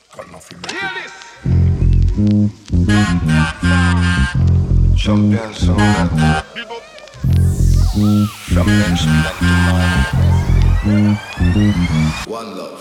got nothing to Hear this. Champion sound. Champion sound. One love.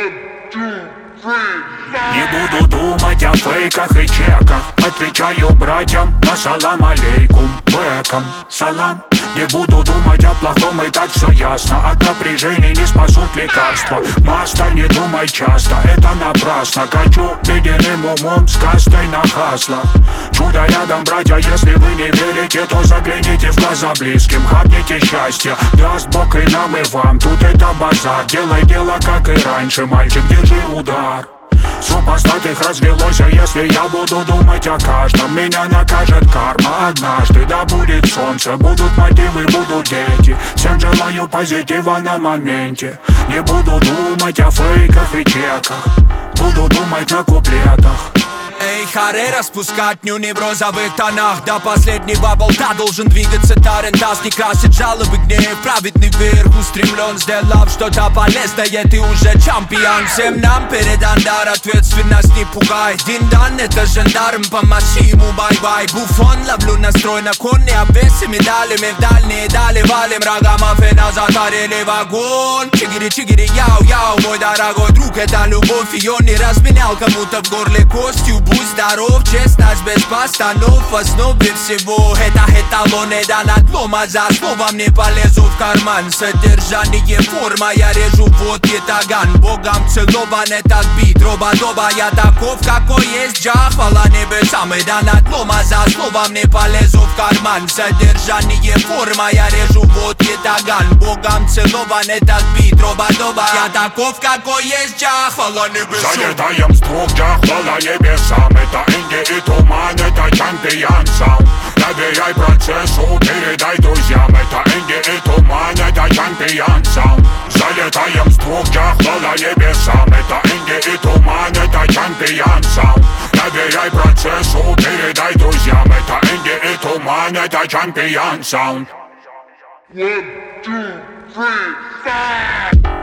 Не буду думать о фейках и чеках. Отвечаю братьям на салам алейкум. Бэком, салам. Не буду думать о плохом, и так все ясно. От напряжения не спасут лекарства. Мастер, не думай часто, это напрасно. Качу ледяным умом с кастой на хаслах. Чудо рядом, братья, если вы не верите, то загляните в глаза близким. Хапните счастье, даст Бог и нам, и вам. Тут это базар, делай дело, как и раньше. Мальчик, держи удар. Супостатых развелось, а если я буду думать о каждом, меня накажет карма однажды. Да будет солнце, будут мотивы, будут дети. Всем желаю позитива на моменте. Не буду думать о фейках и чеках, буду думать на куплетах. Эй, харе распускать нюни в розовых тонах. До последнего болта должен двигаться тарантас. Не красит жалобы, гнев, праведный вверх устремлен. Сделав что-то полезное, ты уже чемпион. Всем нам передан дар, ответственность не пугай. Диндан, это жандарм, помаши ему бай-бай. Буфон, ловлю настрой на кон, не обвеси медалями в дальние дали. Валим рогамафе назад, горели в огонь. Чигири-чигири, яу-яу, мой дорогой друг, это любовь. Ее не разменял кому-то в горле костью. Будь здоров, честность без постанов. В основе всего это эталон, и до надлома. За словом не полезу в карман. Содержание, форма, я режу вот ятаган. Богом целован этот бит, роба-доба. Я таков, какой есть, джа, хвала небесам. И до надлома, за словом не полезу в карман. Содержание, форма, я режу вот ятаган. Богом целован этот бит, роба-доба. Я таков, какой есть, джа, хвала небесам. Залетаем с двух, джа, хвала небесам. Это инди и туман, это чемпион саунд. Доверяй процессу, передай друзьям. Это инди и туман, это чемпион саунд. Залетаем с двух, джа, хвала небесам. Это инди и туман, это чемпион саунд. Доверяй процессу, передай друзьям. Это инди и туман, это чемпион саунд. 1, 2, 3, 4.